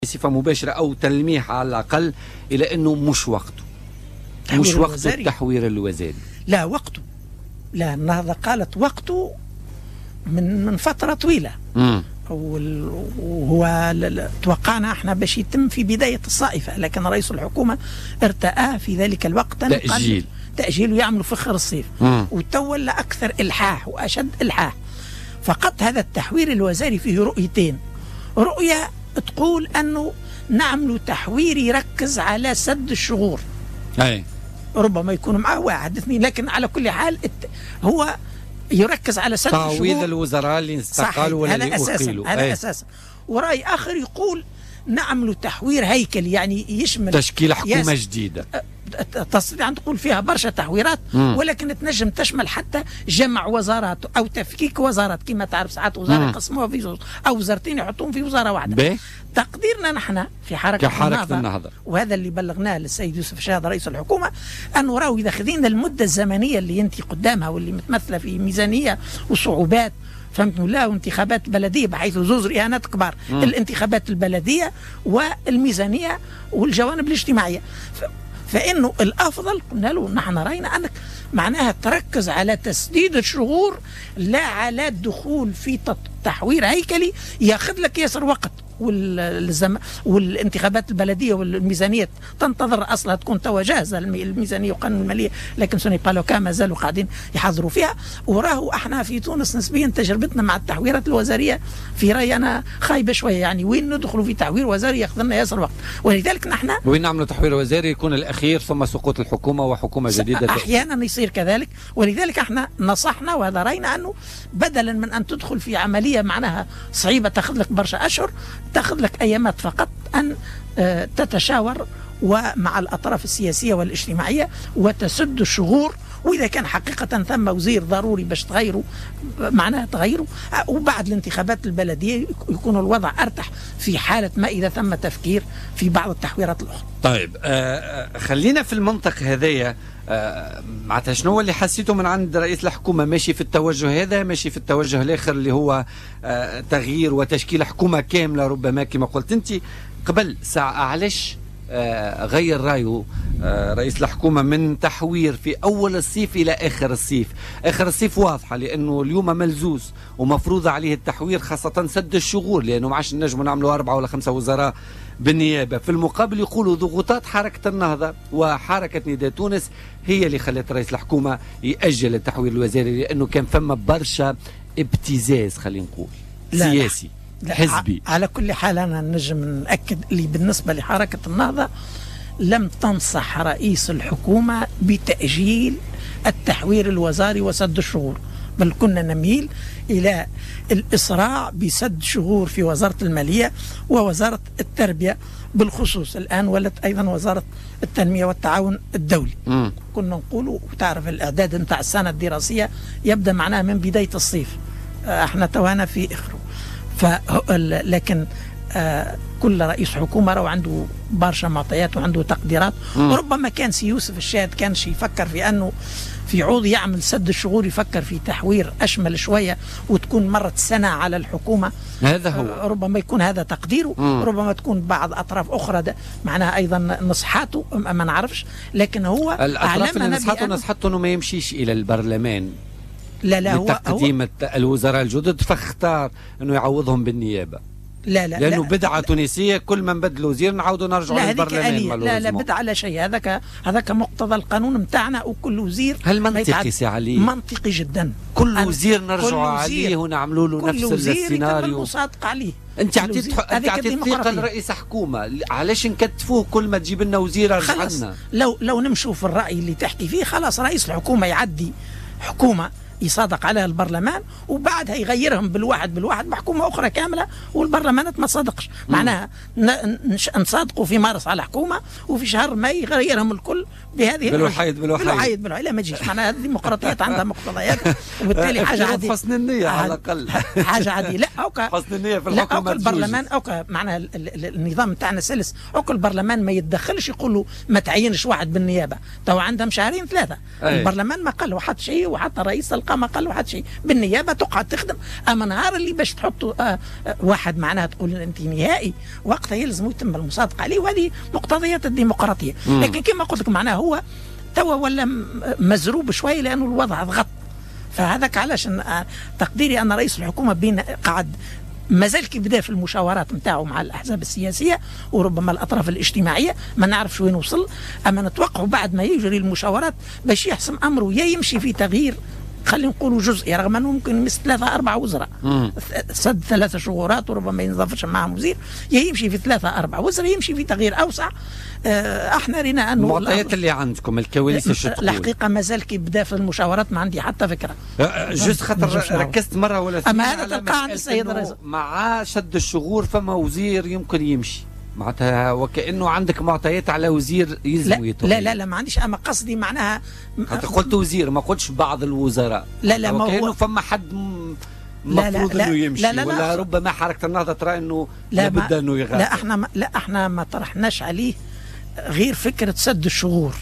بصفة مباشرة أو تلميح على الأقل إلى أنه مش وقته، مش وقت التحوير الوزاري. لا وقته، لا النهضة قالت وقته من فترة طويلة. وهو توقعنا احنا باش يتم في بداية الصائفة، لكن رئيس الحكومة ارتأى في ذلك الوقت تأجيل ويعملوا في آخر الصيف، وتولى أكثر إلحاح وأشد إلحاح. فقط هذا التحوير الوزاري فيه رؤيتين. رؤية تقول أنه نعمل تحوير يركز على سد الشغور، أي ربما يكون معه واحد اثنين، لكن على كل حال هو يركز على سد الشغور، تعويض الوزراء اللي استقالوا ولا اللي أقيلوا. هذا أساسا. ورأي آخر يقول نعمل تحوير هيكلي، يعني يشمل تشكيل حكومة جديدة تستطيع أن تقول فيها برشا تحويرات، ولكن تنجم تشمل حتى جمع وزارات أو تفكيك وزارات. كما تعرف ساعات وزارة يقسموها في زوج أو وزارتين يحطون في وزارة واحدة. تقديرنا نحن في حركة النهضة، وهذا اللي بلغناه للسيد يوسف شاهد رئيس الحكومة، أنه راهو إذا خذينا المدة الزمنية اللي أنت قدامها واللي متمثلة في ميزانية وصعوبات، فهمتوا؟ لا وانتخابات بلدية بحيث زوز رهانات كبار، الانتخابات البلدية والميزانية والجوانب الاجتماعية، فإنه الأفضل قلنا له نحن رأينا أنك معناها تركز على تسديد الشغور، لا على الدخول في تحوير هيكلي ياخذ لك ياسر وقت. والانتخابات البلديه والميزانيه تنتظر اصلا تكون توا جاهزه الميزانيه وقانون الماليه، لكن سوني بالوكا ما زالوا قاعدين يحضروا فيها. وراه احنا في تونس نسبيا تجربتنا مع التحويرات الوزاريه في رايي انا خايبه شويه، يعني وين ندخلوا في تحوير وزاري ياخذ لنا ياسر وقت، ولذلك نحن وين نعملوا تحوير وزاري يكون الاخير ثم سقوط الحكومه وحكومه جديده. احيانا يصير كذلك، ولذلك احنا نصحنا وهذا راينا انه بدلا من ان تدخل في عمليه معناها صعيبه تاخذ لك برشا اشهر، تاخذ لك ايامات فقط ان تتشاور ومع الاطراف السياسيه والاجتماعيه وتسد الشغور. واذا كان حقيقه ثم وزير ضروري باش تغيروا معناها تغيروا، وبعد الانتخابات البلديه يكون الوضع ارتح في حاله ما اذا ثم تفكير في بعض التحويرات الاخرى. طيب خلينا في المنطق هذايا. معناتها شنو اللي حسيته من عند رئيس الحكومه؟ ماشي في التوجه هذا، ماشي في التوجه الاخر اللي هو تغيير وتشكيل حكومه كامله ربما كما قلت انت قبل ساعه. علاش غير رايه رئيس الحكومه من تحوير في اول الصيف الى اخر الصيف؟ اخر الصيف واضحه لانه اليوم ملزوز ومفروض عليه التحوير، خاصه سد الشغور، لانه ما عادش نجموا نعملوا 4 ولا 5 وزراء بالنيابه. في المقابل يقولوا ضغوطات حركه النهضه وحركه نداء تونس هي اللي خلت رئيس الحكومه يأجل التحوير الوزاري، لانه كان فما برشا ابتزاز خلينا نقول سياسي حزبي. على كل حال انا نجم نأكد لي بالنسبه لحركه النهضه لم تنصح رئيس الحكومه بتأجيل التحوير الوزاري وسد الشغور، بل كنا نميل إلى الإسراع بسد شغور في وزارة المالية ووزارة التربية بالخصوص. الآن ولت أيضا وزارة التنمية والتعاون الدولي. كنا نقول وتعرف الإعداد نتاع السنة الدراسية يبدأ معناها من بداية الصيف، احنا توانا في آخره. لكن كل رئيس حكومة راه عنده برشا معطيات وعنده تقديرات. وربما كان سي يوسف الشاهد كان يفكر في أنه في عوض يعمل سد الشغور يفكر في تحوير أشمل شوية وتكون مرت سنة على الحكومة. هذا هو ربما يكون هذا تقديره. ربما تكون بعض أطراف أخرى معناها أيضا نصحاته ما نعرفش، لكن هو الأطراف اللي نصحته أنه ما يمشيش إلى البرلمان لا لتقديم الوزراء الجدد، فاختار أنه يعوضهم بالنيابة. لأنه بدعة تونسية، كل ما نبدل وزير نعاودوا نرجعوا للبرلمان. لا بدعة لا شيء، هذاك مقتضى القانون نتاعنا. وكل وزير هل منطقي سي علي؟ منطقي جدا. كل وزير نرجعوا عليه ونعملوا له نفس السيناريو مصادق عليه. انت عطيت ثقة لرئيس حكومة، علاش نكتفوه كل ما تجيب لنا وزير ارجع لنا؟ لو نمشوا في الرأي اللي تحكي فيه خلاص رئيس الحكومة يعدي حكومة يصادق عليها البرلمان وبعدها يغيرهم بالواحد بحكومة أخرى كاملة والبرلمانات ما صادقش. معناها نصادقوا في مارس على حكومة وفي شهر ماي يغيرهم الكل بهذه بالوحيد لا ما تجيش. معناها هذه الديمقراطيات عندها مقتضيات وبالتالي حاجة عادية. حسن النية على الأقل حاجة عادية. لا حسن النية في الحكومة. البرلمان معناها النظام تاعنا سلس. البرلمان ما يتدخلش يقول له ما تعينش واحد بالنيابة. تو عندهم 2 3 البرلمان ما قال له حتى شيء، وحتى رئيس القضاء تلقى ما قال واحد شيء، بالنيابه تقعد تخدم. اما نهار اللي باش تحط واحد معناها تقول انت نهائي، وقتها يلزم يتم المصادقه عليه، وهذه مقتضيات الديمقراطيه. لكن كما قلت لك معناها هو توا ولا مزروب شوي لانه الوضع ضغط. فهذاك علاش تقديري ان رئيس الحكومه بين قعد مازال كي بدا في المشاورات نتاعو مع الاحزاب السياسيه وربما الاطراف الاجتماعيه، ما نعرفش وين وصل. اما نتوقع بعد ما يجري المشاورات باش يحسم امره، يا يمشي في تغيير خلينا نقولوا جزئي، رغم انه ممكن يمس 3-4 وزراء، سد 3 شهورات وربما ينضافش معهم وزير، يا يمشي في 3-4 وزراء، يمشي في تغيير اوسع. احنا رينا انه المعطيات اللي عندكم الكواليس ايش تقول؟ الحقيقه مازال كي بدا في المشاورات ما عندي حتى فكره. جست خاطر ركزت مره ولا اما هذا تلقى عند السيد الرئيس مع شد الشغور فما وزير يمكن يمشي، معناتها وكأنه عندك معطيات على وزير يلزم يتغير. لا ما عنديش. اما قصدي معناها قلت وزير ما قلتش بعض الوزراء. لا ما وكأنه فما حد مفروض انه يمشي. ولا ربما حركه النهضه ترى انه لابد انه يغادر. احنا ما طرحناش عليه غير فكره سد الشغور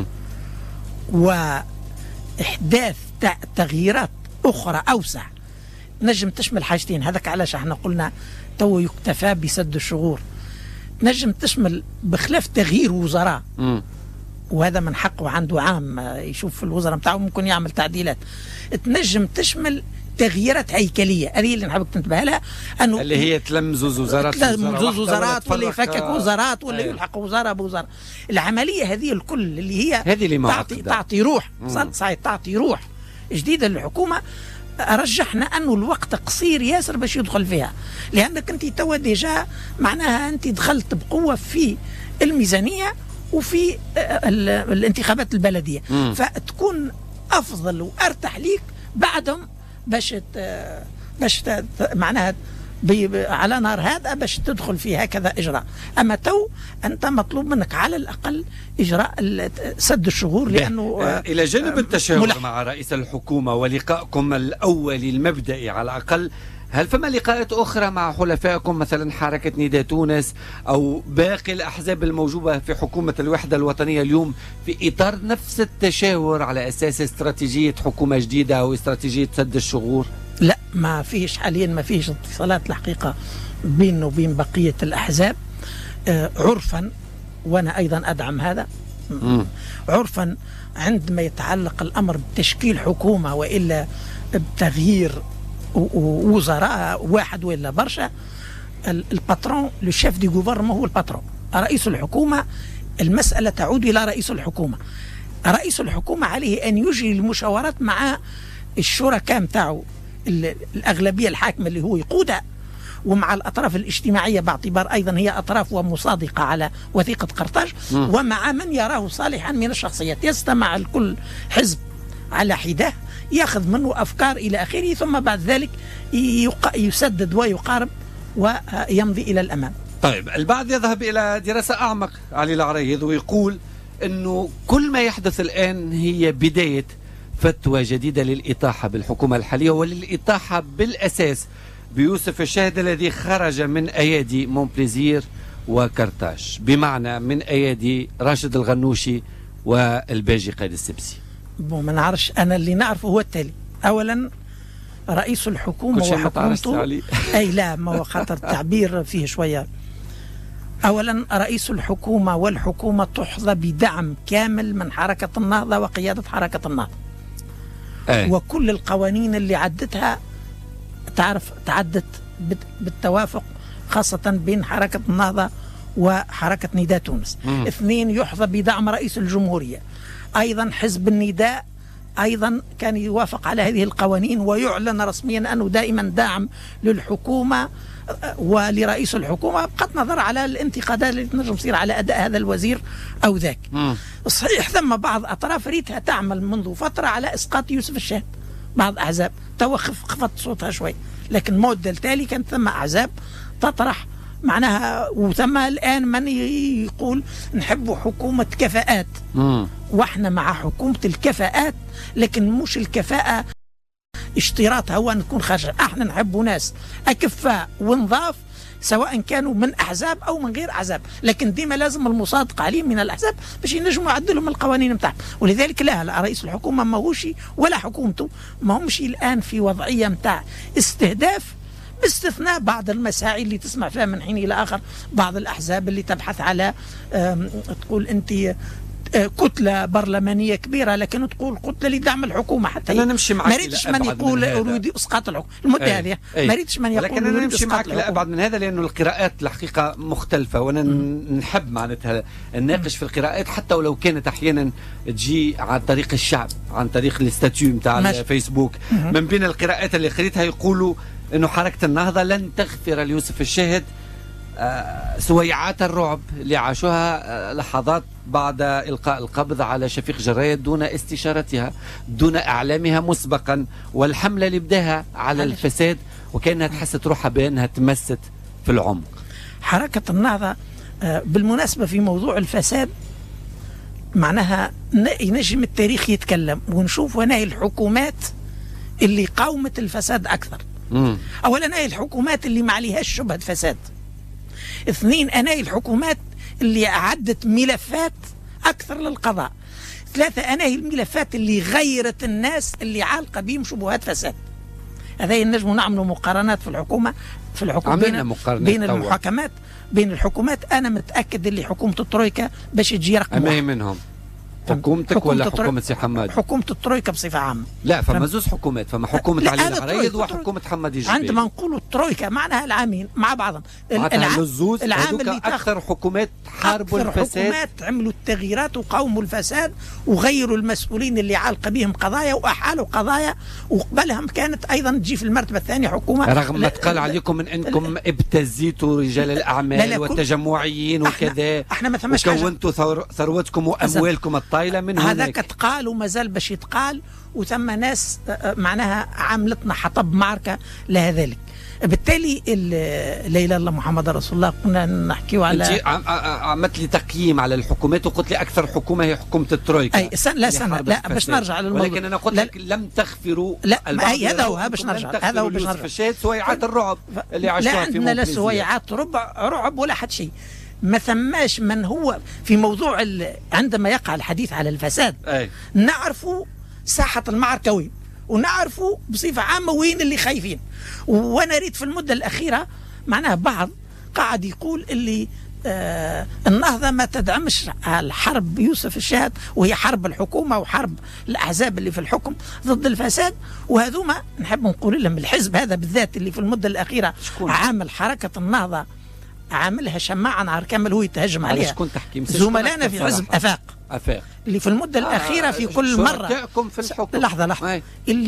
واحداث تغييرات اخرى اوسع نجم تشمل حاجتين. هذاك علاش احنا قلنا تو يكتفى بسد الشغور، نجم تشمل بخلاف تغيير وزراء، وهذا من حقه عنده عام يشوف الوزراء نتاعو ممكن يعمل تعديلات. تنجم تشمل تغييرات هيكليه، هذه اللي نحبك تنتبه لها، انه اللي هي تلمز وزارات ولا يفكك وزارات ولا يلحق وزاره بوزاره. العمليه هذه الكل اللي هي اللي تعطي روح صحيح، تعطي روح جديده للحكومه. رجحنا انه الوقت قصير ياسر باش يدخل فيها، لانك انت توا ديجا معناها انت دخلت بقوه في الميزانيه وفي الانتخابات البلديه، فتكون افضل وارتاح ليك بعدهم باش معناها على نار هذا باش تدخل في هكذا اجراء. اما تو انت مطلوب منك على الاقل اجراء سد الشغور، لانه الى جانب التشاور مع رئيس الحكومه ولقائكم الاولي المبدئي على الاقل، هل فما لقاءات اخرى مع حلفائكم مثلا حركه نداء تونس او باقي الاحزاب الموجوده في حكومه الوحده الوطنيه اليوم في اطار نفس التشاور على اساس استراتيجيه حكومه جديده او استراتيجيه سد الشغور؟ لا ما فيش حاليا، ما فيش اتصالات الحقيقه بيننا وبين بقيه الاحزاب عرفا، وانا ايضا ادعم هذا. عرفا عندما يتعلق الامر بتشكيل حكومه والا بتغيير وزراء واحد ولا برشا، الباترون لو شيف دي غوفرنمون هو الباترون. رئيس الحكومه المساله تعود الى رئيس الحكومه. رئيس الحكومه عليه ان يجري المشاورات مع الشركاء نتاعو، الاغلبيه الحاكمه اللي هو يقودها، ومع الاطراف الاجتماعيه باعتبار ايضا هي اطراف ومصادقه على وثيقه قرطاج، ومع من يراه صالحا من الشخصيات. يستمع الكل حزب على حده، ياخذ منه افكار الى اخره، ثم بعد ذلك يسدد ويقارب ويمضي الى الامام. طيب البعض يذهب الى دراسه اعمق علي العريض ويقول انه كل ما يحدث الان هي بدايه فتوى جديده للاطاحه بالحكومه الحاليه وللاطاحه بالاساس بيوسف الشاهد الذي خرج من ايادي مونبليزير وكرتاج، بمعنى من ايادي راشد الغنوشي والباجي قائد السبسي. ما نعرفش، انا اللي نعرفه هو التالي: اولا رئيس الحكومه وحكومته اي لا، ما هو خاطر التعبير فيه شويه. اولا رئيس الحكومه والحكومه تحظى بدعم كامل من حركه النهضه وقياده حركه النهضه. وكل القوانين اللي عدتها تعرف تعدت بالتوافق، خاصه بين حركه النهضه وحركه نداء تونس. اثنين، يحظى بدعم رئيس الجمهوريه. ايضا حزب النداء ايضا كان يوافق على هذه القوانين، ويعلن رسميا انه دائما داعم للحكومه ولرئيس الحكومه، بغض النظر على الانتقادات اللي تنجم تصير على اداء هذا الوزير او ذاك. صحيح ثم بعض اطراف ريتها تعمل منذ فتره على اسقاط يوسف الشاهد، بعض احزاب تو خفضت صوتها شوي، لكن معدل تالي كانت ثم احزاب تطرح معناها، وثم الان من يقول نحب حكومه كفاءات. واحنا مع حكومه الكفاءات، لكن مش الكفاءه اشتراطها هو ان نكون خارج. احنا نحب ناس اكفاء ونضاف سواء كانوا من أحزاب أو من غير أحزاب، لكن ديما لازم المصادقة عليهم من الأحزاب باش ينجموا يعدلوا من القوانين نتاعهم. ولذلك لا رئيس الحكومة ماهوش ولا حكومته ما همش الآن في وضعية نتاع استهداف، باستثناء بعض المساعي اللي تسمع فيها من حين إلى آخر بعض الأحزاب اللي تبحث على تقول أنت كتلة برلمانية كبيرة، لكن تقول كتلة لدعم الحكومة. حتى أنا نمشي معك، ما ريتش من يقول أريد إسقاط الحكومة المدة هذه، ما ريتش من يقول لكن أنا نمشي معك لا أبعد من هذا، لأنه القراءات الحقيقة مختلفة، وأنا نحب معناتها نناقش في القراءات حتى ولو كانت أحيانا تجي عن طريق الشعب، عن طريق الاستاتيو نتاع الفيسبوك. من بين القراءات اللي قريتها يقولوا أنه حركة النهضة لن تغفر ليوسف الشاهد سويعات الرعب اللي عاشوها لحظات بعد إلقاء القبض على شفيق جرايد دون استشارتها، دون إعلامها مسبقا، والحملة اللي بداها على الفساد وكأنها تحست روحها بأنها تمست في العمق. حركة النهضة بالمناسبة في موضوع الفساد معناها ينجم التاريخ يتكلم ونشوف وناهي الحكومات اللي قاومت الفساد أكثر. أولا أناهي الحكومات اللي ما عليهاش شبهة فساد. اثنين أناهي الحكومات اللي أعدت ملفات أكثر للقضاء. ثلاثة أناهي الملفات اللي غيرت الناس اللي عالقة بهم شبهات فساد. هذا نجم نعملوا مقارنات في الحكومة بين المحاكمات بين الحكومات. أنا متأكد اللي حكومة الترويكا باش تجي رقم واحد. منهم حكومتك ولا حكومة سي حماد؟ حكومة الترويكا بصفة عامة. لا فما زوز حكومات، فما حكومة علي العرايض وحكومة حماد الجبيل. عندما نقولوا الترويكا معناها العامين مع بعضهم. العام اللي أكثر حكومات حاربوا الفساد، حكومات عملوا التغييرات وقاوموا الفساد وغيروا المسؤولين اللي عالق بهم قضايا وأحالوا قضايا، وقبلهم كانت أيضا تجي في المرتبة الثانية حكومة. رغم ما تقال عليكم من أنكم ابتزيتوا رجال الأعمال والتجمعيين وكذا، احنا ما ثماش وكونتوا ثروتكم وأموالكم الطائلة من هناك. هذاك تقال وما زال باش يتقال، وثم ناس معناها عملتنا حطب معركة لها ذلك. بالتالي لا اله الا محمد رسول الله كنا نحكيو على. انت عملت لي تقييم على الحكومات وقلت لي اكثر حكومه هي حكومه الترويكا. اي لا باش نرجع للموضوع، ولكن انا قلت لك لم تغفروا. لا هذا هو باش نرجع، هذا هو باش نرجع الفساد سويعات الرعب اللي عاشوها في لا عندنا لا سويعات رعب ولا حد شيء. ما ثماش من هو في موضوع عندما يقع الحديث على الفساد نعرفوا ساحة المعركة وين، ونعرفوا بصفة عامة وين اللي خايفين. وانا ريت في المدة الأخيرة معناها بعض قاعد يقول اللي النهضة ما تدعمش الحرب يوسف الشاهد، وهي حرب الحكومة وحرب الأحزاب اللي في الحكم ضد الفساد. وهذوما نحب نقول لهم الحزب هذا بالذات اللي في المدة الأخيرة عامل حركة النهضة عاملها شماعة نهار كامل هو يتهجم عليها. شكون تحكي؟ زملائنا في حزب أفاق اللي في المدة الأخيرة في كل مرة في الحكم. لحظة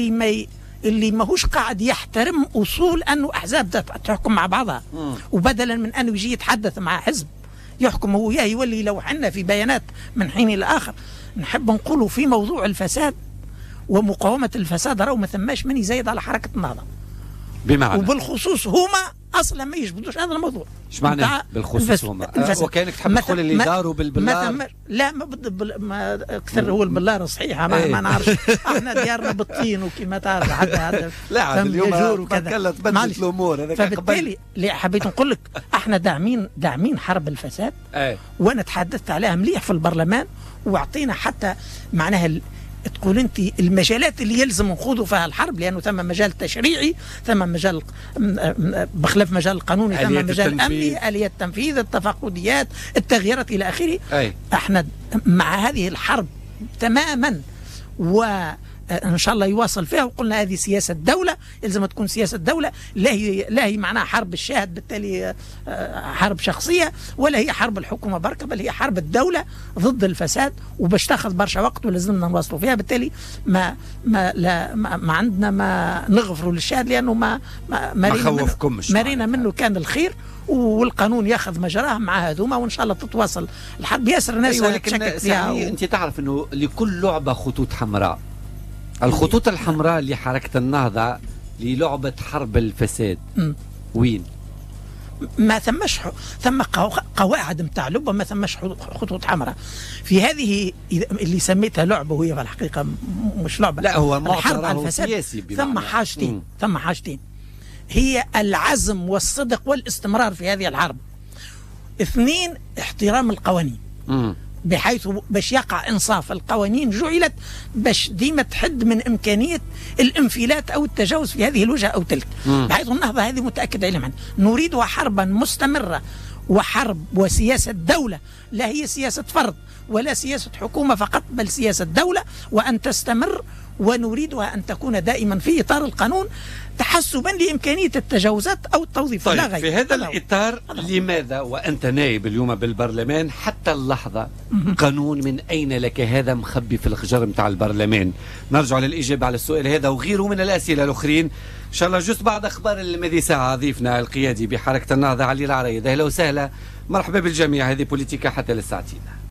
اللي ماهوش قاعد يحترم أصول أنه أحزاب تحكم مع بعضها، وبدلا من أنه يجي يتحدث مع حزب يحكم هو يولي لو حنا في بيانات من حين إلى آخر. نحب نقوله في موضوع الفساد ومقاومة الفساد راهو ما ثماش من يزايد على حركة النهضة بمعنى، وبالخصوص هما اصلا ما يجبدوش هذا الموضوع. ايش معنى بالخصوص هما؟ وكانك تحب تقول اللي داروا بالبلار؟ لا ما اكثر هو البلار صحيح ما نعرفش. احنا ديارنا بالطين وكما تعرف حتى لا اليوم تبدلت الامور. هذاك فبالتالي اللي حبيت نقول لك احنا داعمين حرب الفساد. وانا تحدثت عليها مليح في البرلمان، واعطينا حتى معناها تقول انت المجالات اللي يلزم نخوضوا فيها الحرب، لانه ثم مجال تشريعي، ثم مجال بخلاف مجال القانوني، ثم مجال امني، اليات التنفيذ، التفقديات، التغييرات الى اخره. احنا مع هذه الحرب تماما، وان شاء الله يواصل فيها. وقلنا هذه سياسه دوله، يلزم تكون سياسه دوله، لا هي معناها حرب الشاهد بالتالي حرب شخصيه، ولا هي حرب الحكومه بركه، بل هي حرب الدوله ضد الفساد، وباش تاخذ برشا وقت ولازمنا نواصلوا فيها. بالتالي ما عندنا ما نغفروا للشاهد، لانه ما خوفكمش، مرينا منه كان الخير، والقانون ياخذ مجراه مع هذوما، وان شاء الله تتواصل الحرب. ياسر الناس تشكك فيها. انت تعرف انه لكل لعبه خطوط حمراء. الخطوط الحمراء لحركة النهضة للعبة حرب الفساد وين؟ ما ثم قواعد متاع لعبة، ما ثمش خطوط حمراء في هذه اللي سميتها لعبة، وهي في الحقيقة مش لعبة. لا هو الحرب على الفساد. سياسي. ثم حاجتين هي العزم والصدق والاستمرار في هذه الحرب. 2 احترام القوانين بحيث باش يقع انصاف. القوانين جعلت باش ديما تحد من امكانيه الانفلات او التجاوز في هذه الوجهه او تلك، بحيث النهضه هذه متاكد عليها نريدها حربا مستمره، وحرب وسياسه دوله، لا هي سياسه فرد ولا سياسه حكومه فقط، بل سياسه دوله وان تستمر، ونريدها ان تكون دائما في اطار القانون تحسبا لامكانيه التجاوزات او التوظيف. طيب لا غير. في هذا الاطار لماذا وانت نائب اليوم بالبرلمان حتى اللحظه قانون من اين لك هذا مخبي في الخجر نتاع البرلمان؟ نرجع للاجابه على السؤال هذا وغيره من الاسئله الاخرين ان شاء الله جزء بعد اخبار الماضي ساعه. ضيفنا القيادي بحركه النهضه علي العرايد، اهلا وسهلا، مرحبا بالجميع. هذه بوليتيكا حتى للساعتين.